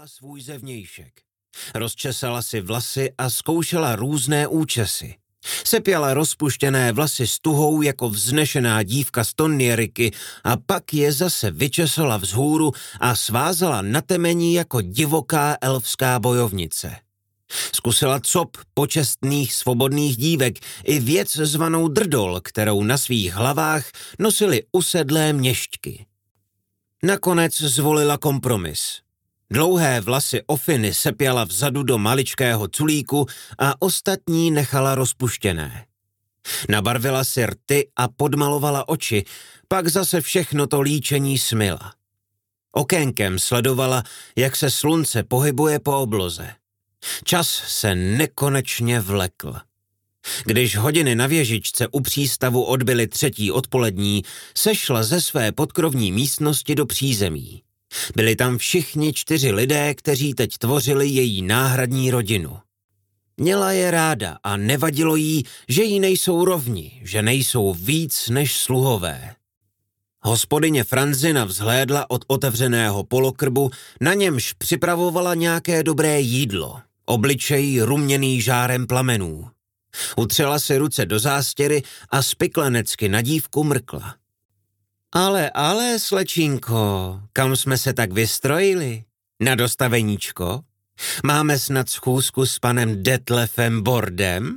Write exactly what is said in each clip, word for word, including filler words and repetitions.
Upravovala svůj zevnějšek. Rozčesala si vlasy a zkoušela různé účesy. Sepěla rozpuštěné vlasy s tuhou jako vznešená dívka z Tonnieriky a pak je zase vyčesala vzhůru a svázala na temení jako divoká elfská bojovnice. Zkusila cop počestných svobodných dívek i věc zvanou drdol, kterou na svých hlavách nosili usedlé měšťky. Nakonec zvolila kompromis. Dlouhé vlasy ofiny sepěla vzadu do maličkého culíku a ostatní nechala rozpuštěné. Nabarvila si rty a podmalovala oči, pak zase všechno to líčení smyla. Okénkem sledovala, jak se slunce pohybuje po obloze. Čas se nekonečně vlekl. Když hodiny na věžičce u přístavu odbyly třetí odpolední, sešla ze své podkrovní místnosti do přízemí. Byli tam všichni čtyři lidé, kteří teď tvořili její náhradní rodinu. Měla je ráda a nevadilo jí, že jí nejsou rovni, že nejsou víc než sluhové. Hospodyně Franzina vzhlédla od otevřeného polokrbu, na němž připravovala nějaké dobré jídlo, obličej ruměný žárem plamenů. Utřela si ruce do zástěry a spiklenecky na dívku mrkla. Ale, ale, slečinko, kam jsme se tak vystrojili? Na dostaveníčko? Máme snad schůzku s panem Detlefem Bordem?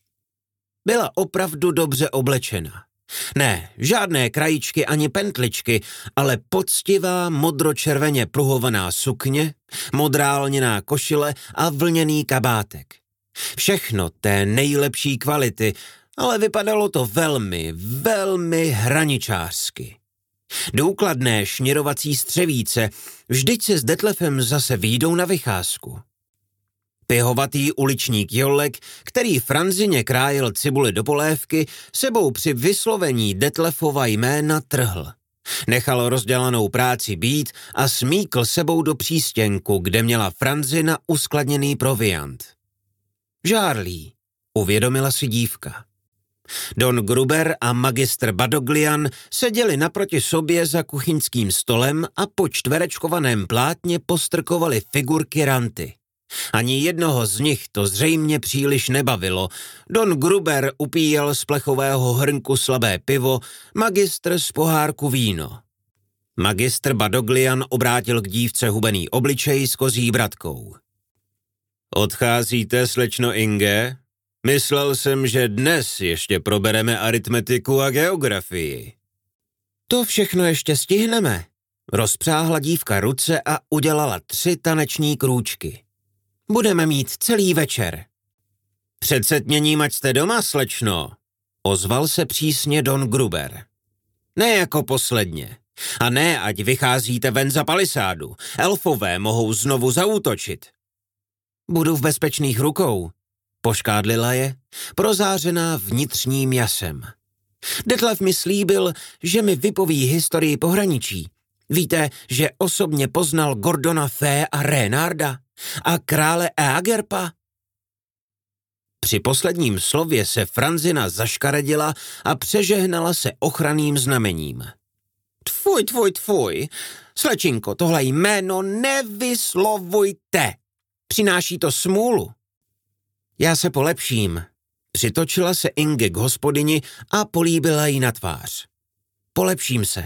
Byla opravdu dobře oblečena. Ne, žádné krajíčky ani pentličky, ale poctivá modročerveně pruhovaná sukně, modrá lněná košile a vlněný kabátek. Všechno té nejlepší kvality, ale vypadalo to velmi, velmi hraničářsky. Důkladné šněrovací střevíce, vždyť se s Detlefem zase výjdou na vycházku. Pihovatý uličník Jollek, který Franzině krájel cibuli do polévky, sebou při vyslovení Detlefova jména trhl. Nechal rozdělanou práci být a smíkl sebou do přístěnku, kde měla Franzina uskladněný proviant. Žárlí, uvědomila si dívka. Don Gruber a magistr Badoglian seděli naproti sobě za kuchyňským stolem a po čtverečkovaném plátně postrkovali figurky ranty. Ani jednoho z nich to zřejmě příliš nebavilo. Don Gruber upíjel z plechového hrnku slabé pivo, magistr z pohárku víno. Magistr Badoglian obrátil k dívce hubený obličej s kozí bratkou. Odcházíte, slečno Inge? Myslel jsem, že dnes ještě probereme aritmetiku a geografii. To všechno ještě stihneme. Rozpřáhla dívka ruce a udělala tři taneční krůčky. Budeme mít celý večer. Před setměním, ať jste doma, slečno, ozval se přísně Don Gruber. Ne jako posledně. A ne, ať vycházíte ven za palisádu. Elfové mohou znovu zaútočit. Budu v bezpečných rukou, poškádlila je, prozářená vnitřním jasem. Detlef mi slíbil, že mi vypoví historii pohraničí. Víte, že osobně poznal Gordona Fé a Rénarda a krále Eagerpa? Při posledním slově se Franzina zaškaredila a přežehnala se ochranným znamením. Tfuj, tfuj, tfuj, slečinko, tohle jméno nevyslovujte. Přináší to smůlu. Já se polepším. Přitočila se Inge k hospodyni a políbila jí na tvář. Polepším se.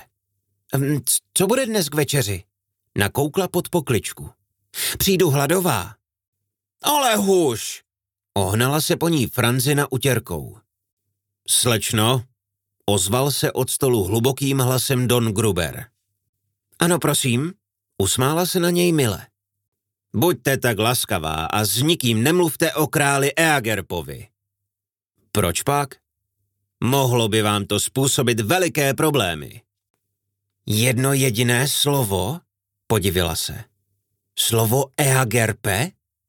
Co bude dnes k večeři? Nakoukla pod pokličku. Přijdu hladová. Ale huš! Ohnala se po ní Franzina utěrkou. Slečno, ozval se od stolu hlubokým hlasem Don Gruber. Ano, prosím, usmála se na něj mile. Buďte tak laskavá a s nikým nemluvte o králi Eagerpovi. Proč pak? Mohlo by vám to způsobit veliké problémy. Jedno jediné slovo? Podivila se. Slovo Eagerpe?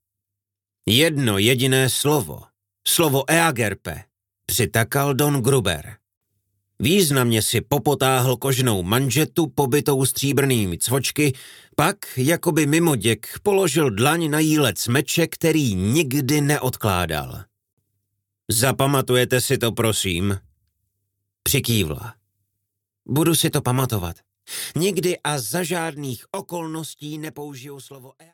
Jedno jediné slovo. Slovo Eagerpe, přitakal Don Gruber. Významně si popotáhl kožnou manžetu pobytou stříbrnými cvočky, pak, jakoby mimoděk, položil dlaň na jílec meče, který nikdy neodkládal. Zapamatujete si to, prosím? Přikývla. Budu si to pamatovat. Nikdy a za žádných okolností nepoužiju slovo e.